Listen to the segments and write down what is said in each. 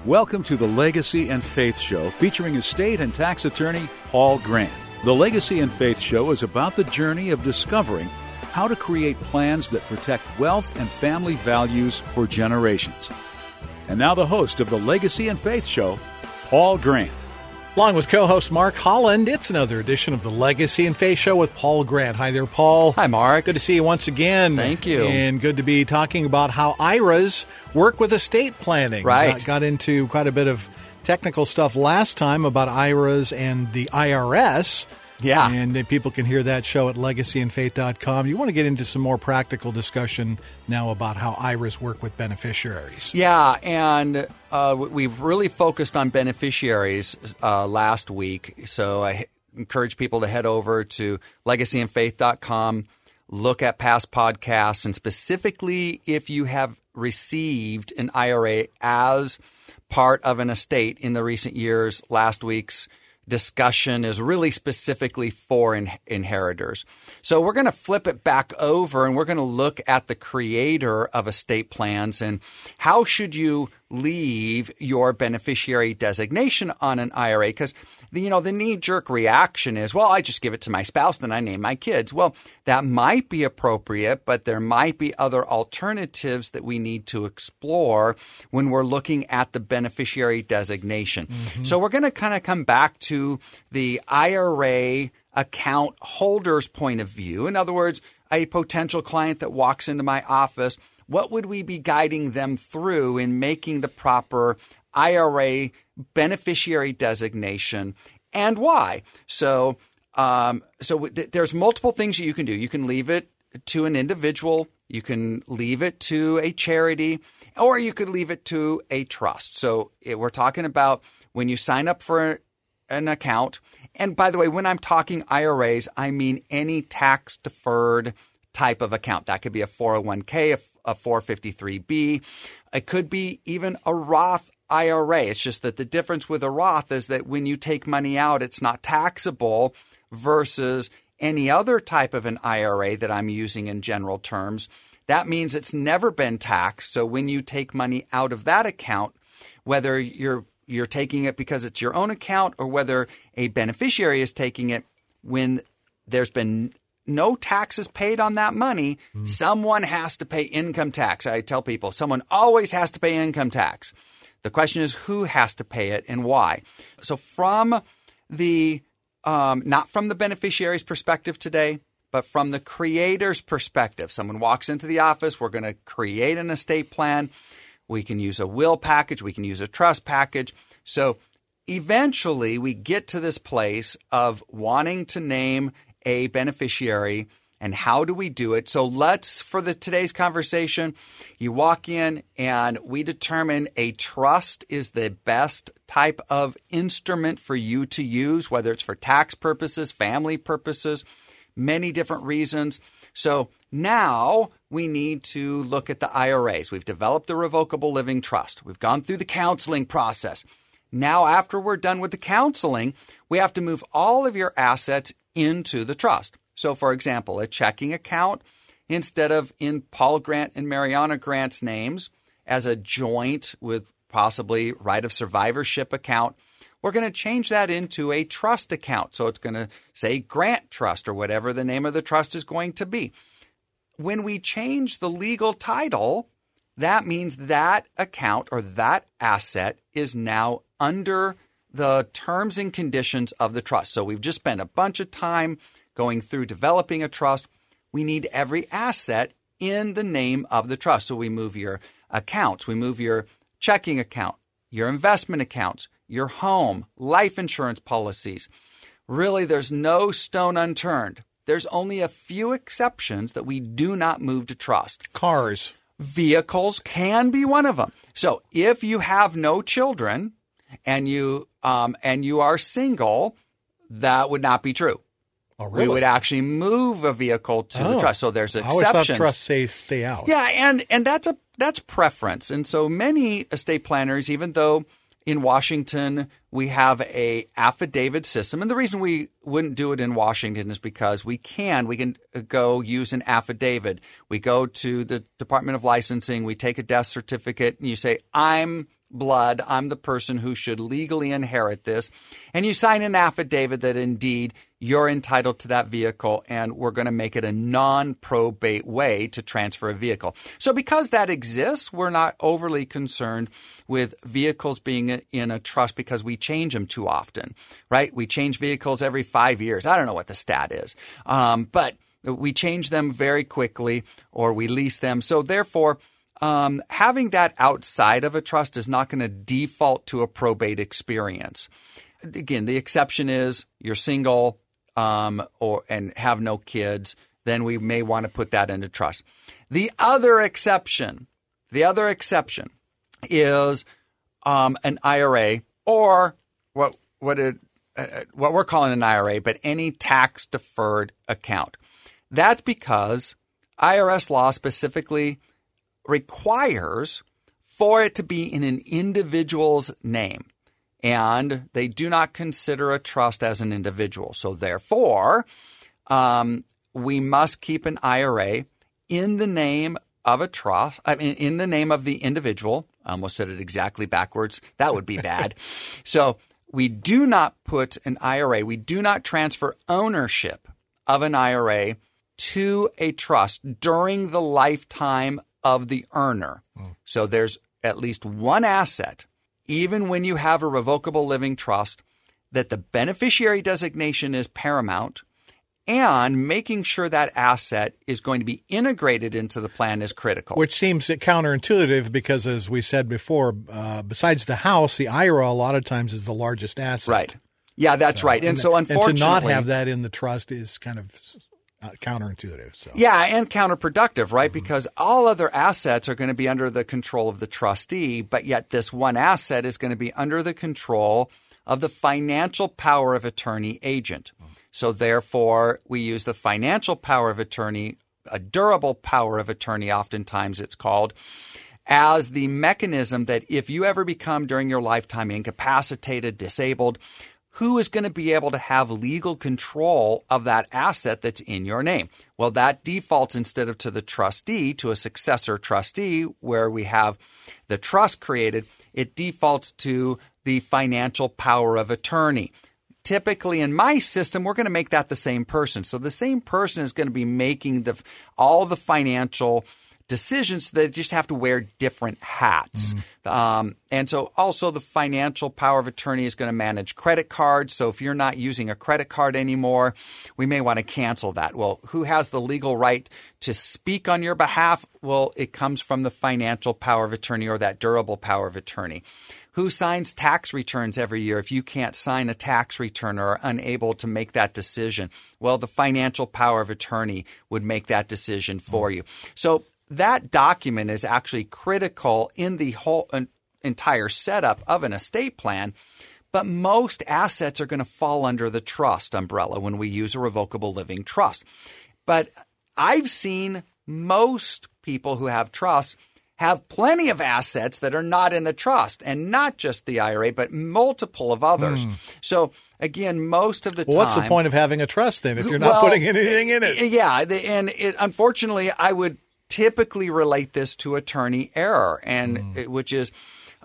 Welcome to the Legacy and Faith Show, featuring estate and tax attorney Paul Grant. The Legacy and Faith Show is about the journey of discovering how to create plans that protect wealth and family values for generations. And now the host of the Legacy and Faith Show, Paul Grant. Along with co-host Mark Holland, it's another edition of the Legacy and Faith Show with Paul Grant. Hi there, Paul. Hi, Mark. Good to see you once again. Thank you. And good to be talking about how IRAs work with estate planning. Right. Got into quite a bit of technical stuff last time about IRAs and the IRS. Yeah. And then people can hear that show at legacyandfaith.com. You want to get into some more practical discussion now about how IRAs work with beneficiaries. Yeah, and we've really focused on beneficiaries last week. So I encourage people to head over to legacyandfaith.com, look at past podcasts, and specifically if you have received an IRA as part of an estate in the recent years, last week's discussion is really specifically for inheritors. So we're going to flip it back over and we're going to look at the creator of estate plans and how should you leave your beneficiary designation on an IRA? Because the knee-jerk reaction is, well, I just give it to my spouse, then I name my kids. Well, that might be appropriate, but there might be other alternatives that we need to explore when we're looking at the beneficiary designation. Mm-hmm. So we're going to kind of come back to the IRA account holder's point of view. In other words, a potential client that walks into my office, what would we be guiding them through in making the proper IRA beneficiary designation and why? So there's multiple things that you can do. You can leave it to an individual, you can leave it to a charity, or you could leave it to a trust. So we're talking about when you sign up for an account. And by the way, when I'm talking IRAs, I mean any tax-deferred type of account. That could be a 401k, a 453b. It could be even a Roth IRA. It's just that the difference with a Roth is that when you take money out, it's not taxable versus any other type of an IRA that I'm using in general terms. That means it's never been taxed. So when you take money out of that account, whether you're taking it because it's your own account or whether a beneficiary is taking it, when there's been no taxes paid on that money, someone has to pay income tax. I tell people someone always has to pay income tax. The question is who has to pay it and why. So from the not from the beneficiary's perspective today, but from the creator's perspective. Someone walks into the office, we're going to create an estate plan. We can use a will package, we can use a trust package. So eventually we get to this place of wanting to name a beneficiary. And how do we do it? So for today's conversation, you walk in and we determine a trust is the best type of instrument for you to use, whether it's for tax purposes, family purposes, many different reasons. So now we need to look at the IRAs. We've developed the revocable living trust. We've gone through the counseling process. Now, after we're done with the counseling, we have to move all of your assets into the trust. So, for example, a checking account, instead of in Paul Grant and Mariana Grant's names as a joint with possibly right of survivorship account, we're going to change that into a trust account. So it's going to say Grant Trust or whatever the name of the trust is going to be. When we change the legal title, that means that account or that asset is now under the terms and conditions of the trust. So we've just spent a bunch of time going through developing a trust. We need every asset in the name of the trust. So we move your accounts, we move your checking account, your investment accounts, your home, life insurance policies. Really, there's no stone unturned. There's only a few exceptions that we do not move to trust. Cars. Vehicles can be one of them. So if you have no children and you are single, that would not be true. Oh, really? We would actually move a vehicle to the trust. So there's exceptions. I always thought trusts say stay out. Yeah, and that's preference. And so many estate planners, even though in Washington we have a affidavit system, and the reason we wouldn't do it in Washington is because we can go use an affidavit. We go to the Department of Licensing, we take a death certificate, and you say, I'm blood. I'm the person who should legally inherit this. And you sign an affidavit that indeed you're entitled to that vehicle, and we're going to make it a non-probate way to transfer a vehicle. So because that exists, we're not overly concerned with vehicles being in a trust because we change them too often, right? We change vehicles every 5 years. I don't know what the stat is, but we change them very quickly or we lease them. So therefore, having that outside of a trust is not going to default to a probate experience. Again, the exception is you're single and have no kids, then we may want to put that into trust. The other exception is an IRA or what we're calling an IRA, but any tax deferred account. That's because IRS law specifically requires for it to be in an individual's name. And they do not consider a trust as an individual. So therefore, we must keep an IRA in the name of a trust, in the name of the individual. I almost said it exactly backwards. That would be bad. So we do not put an IRA, we do not transfer ownership of an IRA to a trust during the lifetime of the earner. So there's at least one asset, even when you have a revocable living trust, that the beneficiary designation is paramount, and making sure that asset is going to be integrated into the plan is critical. Which seems counterintuitive because, as we said before, besides the house, the IRA a lot of times is the largest asset. Right. Yeah, that's right. And so unfortunately, and to not have that in the trust is kind of counterintuitive. So. Yeah, and counterproductive, right? Mm-hmm. Because all other assets are going to be under the control of the trustee, but yet this one asset is going to be under the control of the financial power of attorney agent. Mm-hmm. So therefore, we use the financial power of attorney, a durable power of attorney, oftentimes it's called, as the mechanism that if you ever become during your lifetime incapacitated, disabled, who is going to be able to have legal control of that asset that's in your name? Well, that defaults instead of to the trustee, to a successor trustee where we have the trust created, it defaults to the financial power of attorney. Typically, in my system, we're going to make that the same person. So the same person is going to be making all the financial decisions. They just have to wear different hats. And so also the financial power of attorney is going to manage credit cards. So if you're not using a credit card anymore, we may want to cancel that. Well, who has the legal right to speak on your behalf? Well, it comes from the financial power of attorney or that durable power of attorney. Who signs tax returns every year if you can't sign a tax return or are unable to make that decision? Well, the financial power of attorney would make that decision for you. So that document is actually critical in the whole entire setup of an estate plan, but most assets are going to fall under the trust umbrella when we use a revocable living trust. But I've seen most people who have trusts have plenty of assets that are not in the trust, and not just the IRA, but multiple of others. So again, most of the time... What's the point of having a trust then if you're not putting anything in it? Yeah, and unfortunately, I would typically relate this to attorney error, and which is,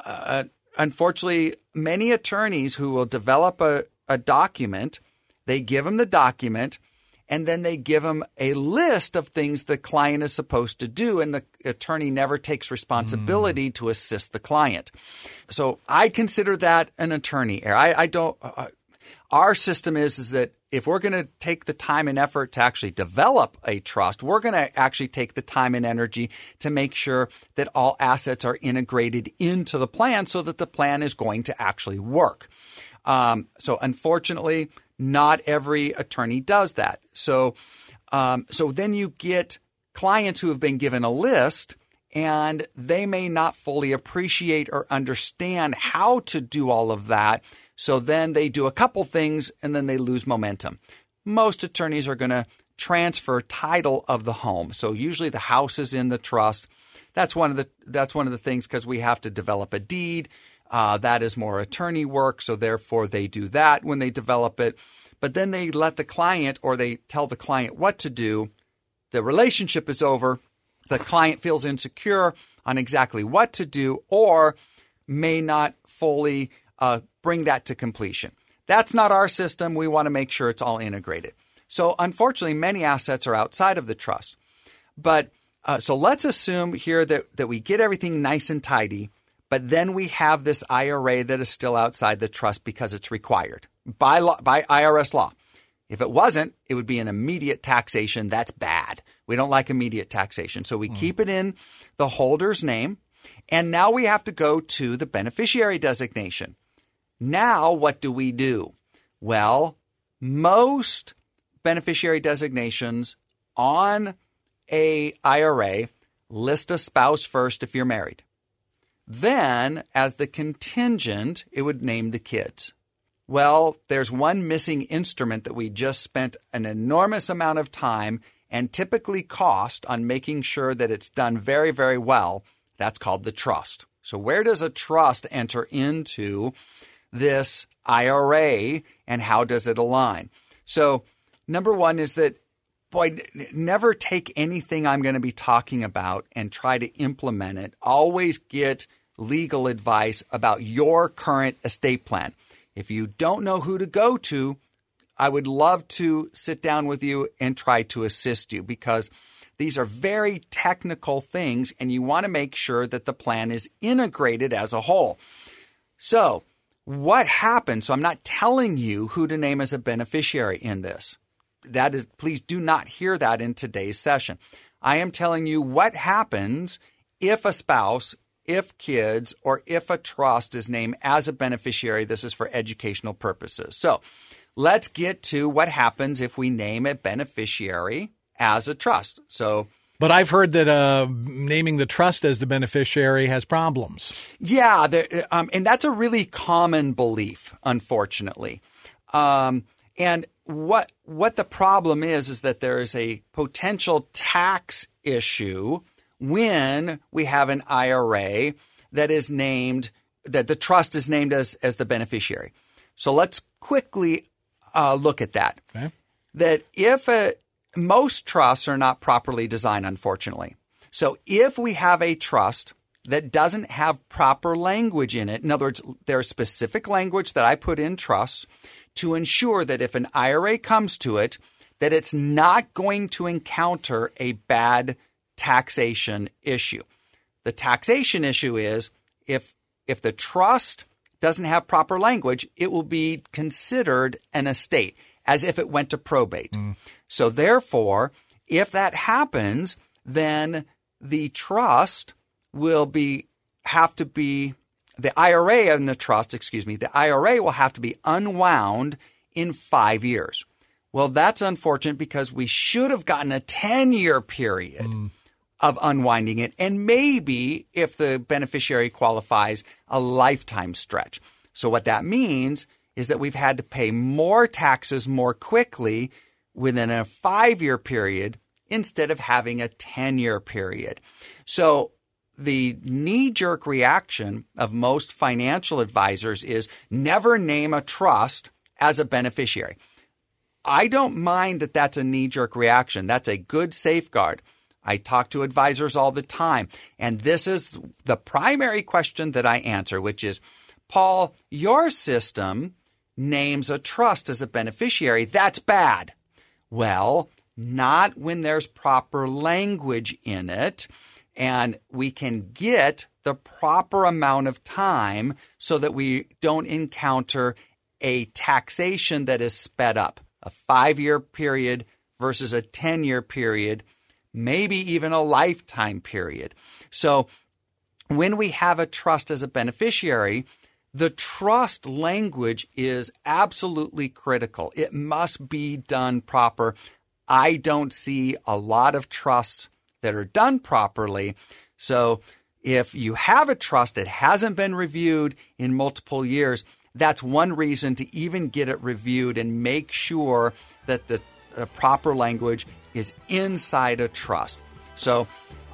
unfortunately, many attorneys who will develop a document, they give them the document, and then they give them a list of things the client is supposed to do, and the attorney never takes responsibility to assist the client. So I consider that an attorney error. I don't. Our system is that if we're going to take the time and effort to actually develop a trust, we're going to actually take the time and energy to make sure that all assets are integrated into the plan so that the plan is going to actually work. So unfortunately, not every attorney does that. So then you get clients who have been given a list and they may not fully appreciate or understand how to do all of that. So then they do a couple things and then they lose momentum. Most attorneys are going to transfer title of the home. So usually the house is in the trust. That's one of the things because we have to develop a deed. That is more attorney work. So therefore they do that when they develop it. But then they let the client or they tell the client what to do. The relationship is over. The client feels insecure on exactly what to do, or may not fully bring that to completion. That's not our system. We want to make sure it's all integrated. So unfortunately, many assets are outside of the trust. But so let's assume here that we get everything nice and tidy, but then we have this IRA that is still outside the trust because it's required by IRS law. If it wasn't, it would be an immediate taxation. That's bad. We don't like immediate taxation. So we keep it in the holder's name. And now we have to go to the beneficiary designation. Now what do? Well, most beneficiary designations on a IRA list a spouse first if you're married. Then, as the contingent, it would name the kids. Well, there's one missing instrument that we just spent an enormous amount of time and typically cost on making sure that it's done very, very well. That's called the trust. So where does a trust enter into this IRA and how does it align? So number one is that, boy, never take anything I'm going to be talking about and try to implement it. Always get legal advice about your current estate plan. If you don't know who to go to, I would love to sit down with you and try to assist you because these are very technical things and you want to make sure that the plan is integrated as a whole. So what happens? So I'm not telling you who to name as a beneficiary in this. That is, please do not hear that in today's session. I am telling you what happens if a spouse, if kids, or if a trust is named as a beneficiary. This is for educational purposes. So let's get to what happens if we name a beneficiary as a trust. But I've heard that naming the trust as the beneficiary has problems. Yeah, and that's a really common belief, unfortunately. And what the problem is that there is a potential tax issue when we have an IRA that is named, that the trust is named as the beneficiary. So let's quickly look at that. Okay. That if most trusts are not properly designed, unfortunately. So if we have a trust that doesn't have proper language in it, in other words, there's specific language that I put in trusts to ensure that if an IRA comes to it, that it's not going to encounter a bad taxation issue. The taxation issue is if the trust doesn't have proper language, it will be considered an estate as if it went to probate. So therefore, if that happens, then the trust will have to be the IRA and the trust, the IRA will have to be unwound in 5 years. Well, that's unfortunate because we should have gotten a 10-year period of unwinding it, and maybe, if the beneficiary qualifies, a lifetime stretch. So what that means is that we've had to pay more taxes more quickly within a 5-year period instead of having a 10-year period. So the knee-jerk reaction of most financial advisors is never name a trust as a beneficiary. I don't mind that that's a knee-jerk reaction. That's a good safeguard. I talk to advisors all the time, and this is the primary question that I answer, which is, Paul, your system names a trust as a beneficiary. That's bad. Well, not when there's proper language in it, and we can get the proper amount of time so that we don't encounter a taxation that is sped up, a 5-year period versus a 10-year period, maybe even a lifetime period. So when we have a trust as a beneficiary, the trust language is absolutely critical. It must be done proper. I don't see a lot of trusts that are done properly. So if you have a trust that hasn't been reviewed in multiple years, that's one reason to even get it reviewed and make sure that the proper language is inside a trust. So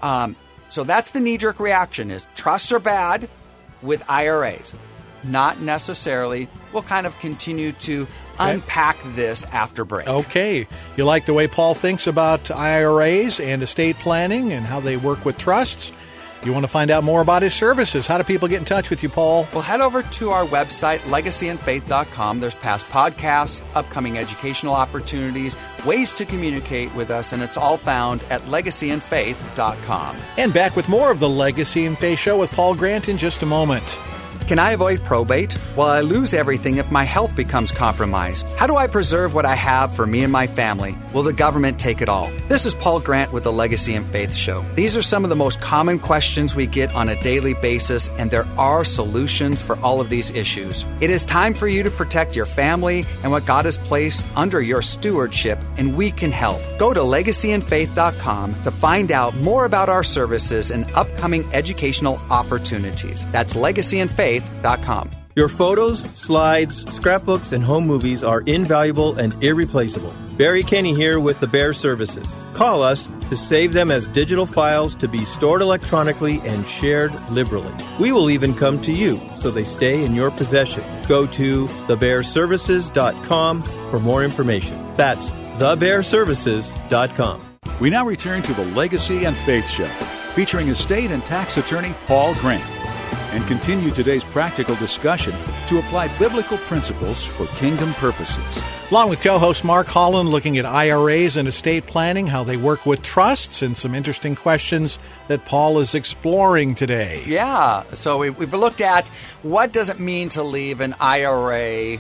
that's the knee-jerk reaction is trusts are bad with IRAs. Not necessarily. We'll kind of continue to unpack this after break. Okay. You like the way Paul thinks about IRAs and estate planning and how they work with trusts? You want to find out more about his services? How do people get in touch with you, Paul? Well, head over to our website, legacyandfaith.com. There's past podcasts, upcoming educational opportunities, ways to communicate with us, and it's all found at legacyandfaith.com. And back with more of the Legacy and Faith Show with Paul Grant in just a moment. Can I avoid probate? Will I lose everything if my health becomes compromised? How do I preserve what I have for me and my family? Will the government take it all? This is Paul Grant with the Legacy and Faith Show. These are some of the most common questions we get on a daily basis, and there are solutions for all of these issues. It is time for you to protect your family and what God has placed under your stewardship, and we can help. Go to legacyandfaith.com to find out more about our services and upcoming educational opportunities. That's legacyandfaith.com. Your photos, slides, scrapbooks, and home movies are invaluable and irreplaceable. Barry Kenny here with the Bear Services. Call us to save them as digital files to be stored electronically and shared liberally. We will even come to you so they stay in your possession. Go to thebearservices.com for more information. That's thebearservices.com. We now return to the Legacy and Faith Show, featuring estate and tax attorney Paul Grant, and continue today's practical discussion to apply biblical principles for kingdom purposes. Along with co-host Mark Holland, looking at IRAs and estate planning, how they work with trusts, and some interesting questions that Paul is exploring today. Yeah, so we've looked at what does it mean to leave an IRA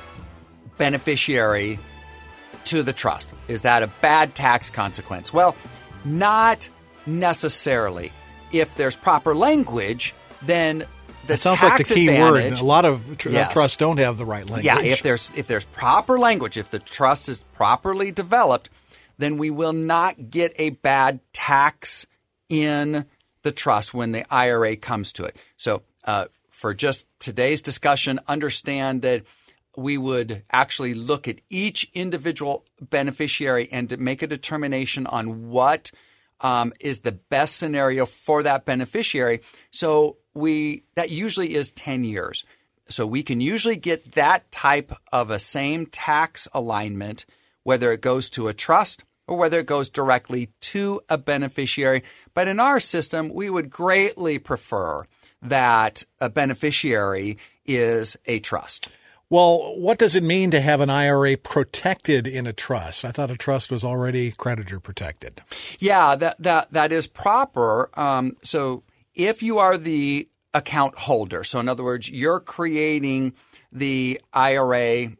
beneficiary to the trust. Is that a bad tax consequence? Well, not necessarily. If there's proper language, then the sounds tax like the key advantage, word. A lot of yes. trusts don't have the right language. Yeah, if there's proper language, if the trust is properly developed, then we will not get a bad tax in the trust when the IRA comes to it. So for just today's discussion, understand that we would actually look at each individual beneficiary and to make a determination on what is the best scenario for that beneficiary. So that usually is 10 years. So we can usually get that type of a same tax alignment, whether it goes to a trust or whether it goes directly to a beneficiary. But in our system, we would greatly prefer that a beneficiary is a trust. Well, what does it mean to have an IRA protected in a trust? I thought a trust was already creditor protected. Yeah, that is proper. So if you are the account holder, so in other words, you're creating the IRA,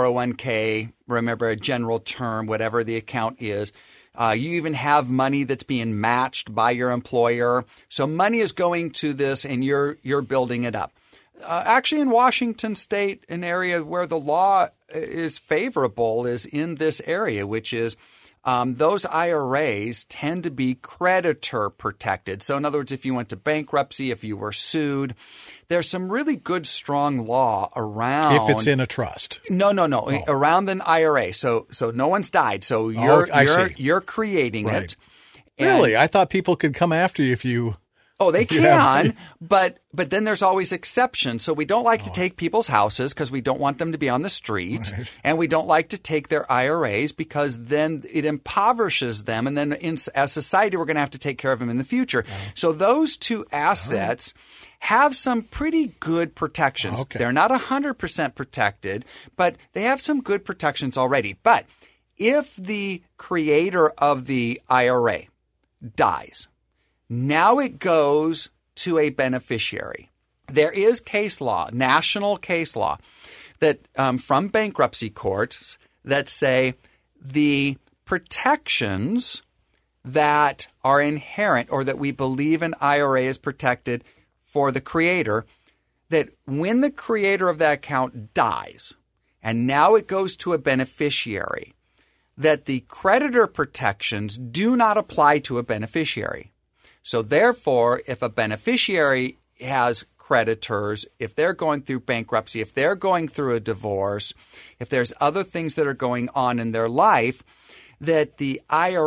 401k, remember a general term, whatever the account is. You even have money that's being matched by your employer. So money is going to this and you're building it up. Actually, in Washington State, an area where the law is favorable is in this area, which is those IRAs tend to be creditor protected. So in other words, if you went to bankruptcy, if you were sued, there's some really good, strong law around. If it's in a trust. No. Oh. Around an IRA. So no one's died. So you're creating right. it. Really? I thought people could come after you if you... Oh, they can, but then there's always exceptions. So we don't like to take people's houses because we don't want them to be on the street, right. And we don't like to take their IRAs because then it impoverishes them, and then as society we're going to have to take care of them in the future. Oh. So those two assets have some pretty good protections. Okay. They're not 100% protected, but they have some good protections already. But if the creator of the IRA dies, now it goes to a beneficiary. There is case law, national case law, that from bankruptcy courts that say the protections that are inherent or that we believe an IRA is protected for the creator, that when the creator of that account dies and now it goes to a beneficiary, that the creditor protections do not apply to a beneficiary. So therefore, if a beneficiary has creditors, if they're going through bankruptcy, if they're going through a divorce, if there's other things that are going on in their life, that the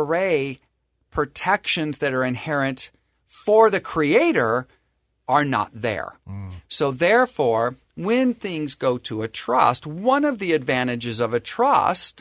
IRA protections that are inherent for the creator are not there. So therefore, when things go to a trust, one of the advantages of a trust,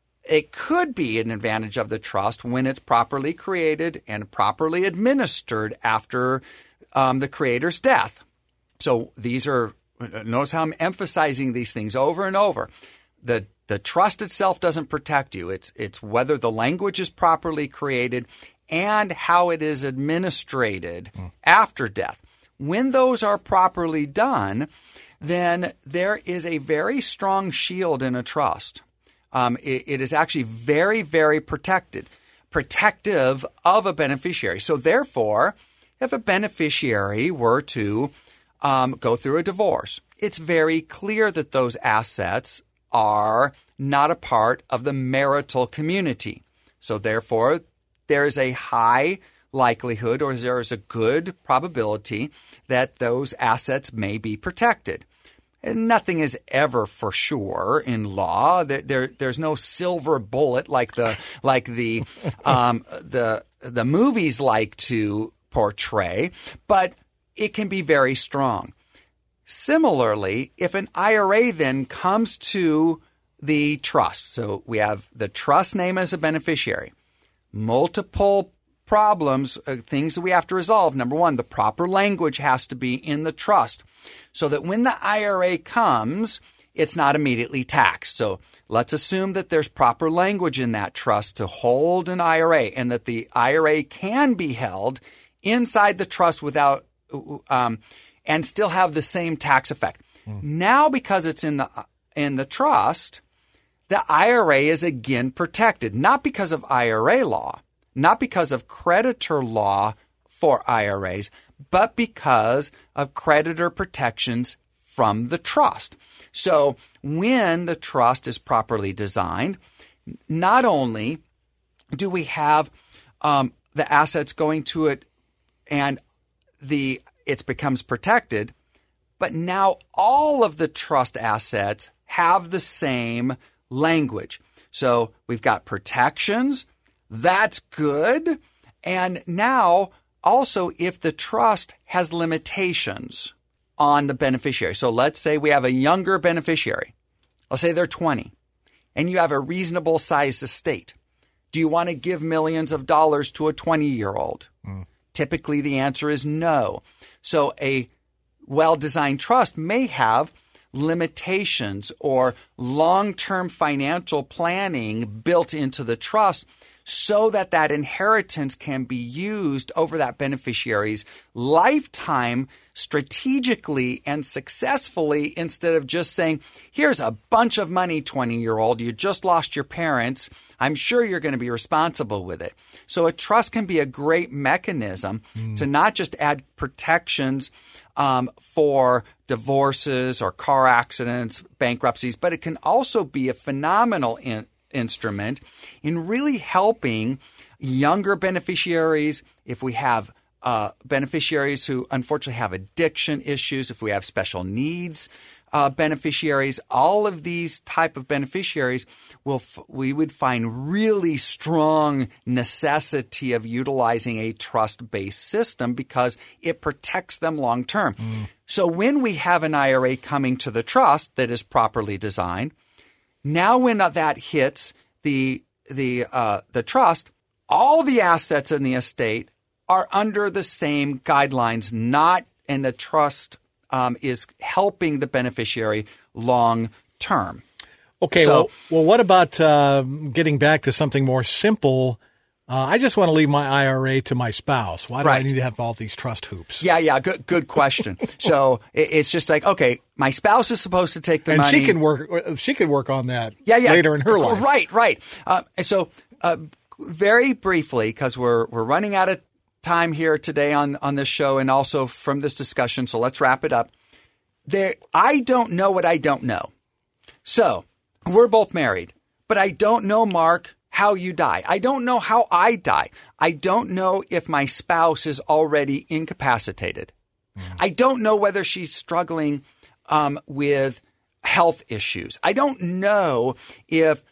it could be an advantage of the trust when it's properly created and properly administered after the creator's death. So these are, notice how I'm emphasizing these things over and over. The trust itself doesn't protect you. It's whether the language is properly created and how it is administrated after death. When those are properly done, then there is a very strong shield in a trust. It is actually very, very protective of a beneficiary. So therefore, if a beneficiary were to go through a divorce, it's very clear that those assets are not a part of the marital community. So therefore, there is a high likelihood, or there is a good probability that those assets may be protected. And nothing is ever for sure in law. There's no silver bullet like the movies like to portray, but it can be very strong. Similarly, if an IRA then comes to the trust, so we have the trust name as a beneficiary, multiple problems, things that we have to resolve. Number one, the proper language has to be in the trust so that when the IRA comes, it's not immediately taxed. So let's assume that there's proper language in that trust to hold an IRA and that the IRA can be held inside the trust without and still have the same tax effect. Now, because it's in the trust, the IRA is again protected, not because of IRA law, not because of creditor law for IRAs, but because of creditor protections from the trust. So when the trust is properly designed, not only do we have the assets going to it and it becomes protected, but now all of the trust assets have the same language. So we've got protections. That's good. And now also if the trust has limitations on the beneficiary. So let's say we have a younger beneficiary. Let's say they're 20 and you have a reasonable sized estate. Do you want to give millions of dollars to a 20-year-old? Typically the answer is no. So a well-designed trust may have limitations or long-term financial planning built into the trust so that that inheritance can be used over that beneficiary's lifetime strategically and successfully instead of just saying, here's a bunch of money, 20-year-old, you just lost your parents. I'm sure you're going to be responsible with it. So a trust can be a great mechanism to not just add protections for divorces or car accidents, bankruptcies, but it can also be a phenomenal instrument in really helping younger beneficiaries. If we have beneficiaries who unfortunately have addiction issues, if we have special needs beneficiaries, all of these type of beneficiaries, we would find really strong necessity of utilizing a trust-based system because it protects them long term. So when we have an IRA coming to the trust that is properly designed, now when that hits the trust, all the assets in the estate are under the same guidelines, and the trust is helping the beneficiary long term. Okay, So- well, what about getting back to something more simple? I just want to leave my IRA to my spouse. Why do I Right. need to have all these trust hoops? Yeah, good question. So it's just like, okay, my spouse is supposed to take the And money. she can work on that Yeah. later in her life. Right. And so very briefly, because we're running out of time here today on this show and also from this discussion, so let's wrap it up. I don't know what I don't know. So we're both married, but I don't know, Mark, how you die. I don't know how I die. I don't know if my spouse is already incapacitated. I don't know whether she's struggling with health issues. I don't know if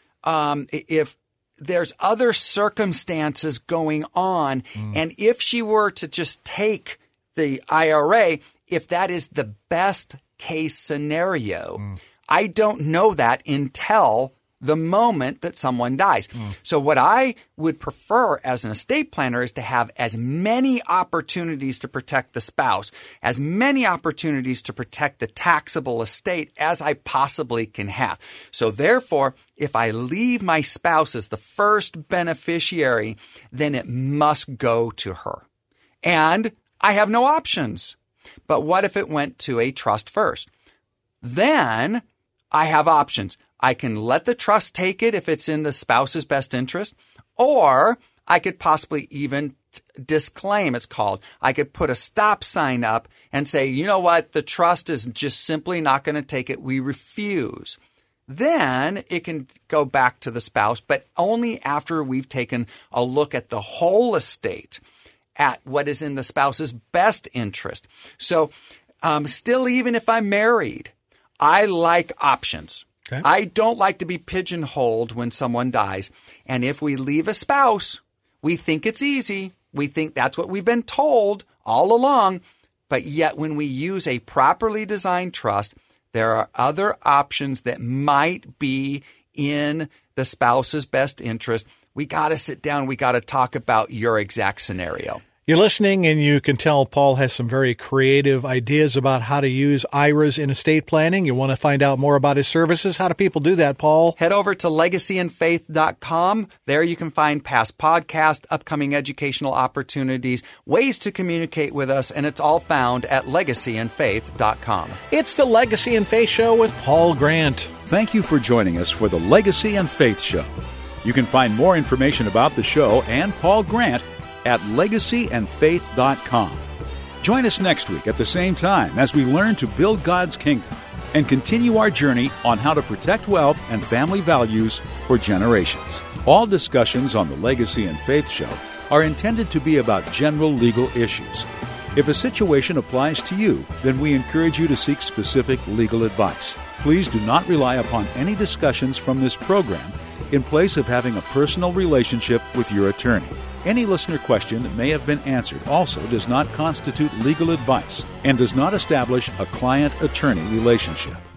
there's other circumstances going on, and if she were to just take the IRA, if that is the best case scenario. I don't know that until the moment that someone dies. So what I would prefer as an estate planner is to have as many opportunities to protect the spouse, as many opportunities to protect the taxable estate as I possibly can have. So therefore, if I leave my spouse as the first beneficiary, then it must go to her. And I have no options. But what if it went to a trust first? Then I have options. I can let the trust take it if it's in the spouse's best interest, or I could possibly even disclaim, it's called. I could put a stop sign up and say, you know what, the trust is just simply not going to take it. We refuse. Then it can go back to the spouse, but only after we've taken a look at the whole estate, at what is in the spouse's best interest. So still, even if I'm married, I like options. Okay. I don't like to be pigeonholed when someone dies. And if we leave a spouse, we think it's easy. We think that's what we've been told all along. But yet when we use a properly designed trust, there are other options that might be in the spouse's best interest. We got to sit down. We got to talk about your exact scenario. You're listening, and you can tell Paul has some very creative ideas about how to use IRAs in estate planning. You want to find out more about his services? How do people do that, Paul? Head over to legacyandfaith.com. There you can find past podcasts, upcoming educational opportunities, ways to communicate with us, and it's all found at legacyandfaith.com. It's the Legacy and Faith Show with Paul Grant. Thank you for joining us for the Legacy and Faith Show. You can find more information about the show and Paul Grant at legacyandfaith.com. Join us next week at the same time as we learn to build God's kingdom and continue our journey on how to protect wealth and family values for generations. All discussions on the Legacy and Faith Show are intended to be about general legal issues. If a situation applies to you, then we encourage you to seek specific legal advice. Please do not rely upon any discussions from this program in place of having a personal relationship with your attorney. Any listener question that may have been answered also does not constitute legal advice and does not establish a client-attorney relationship.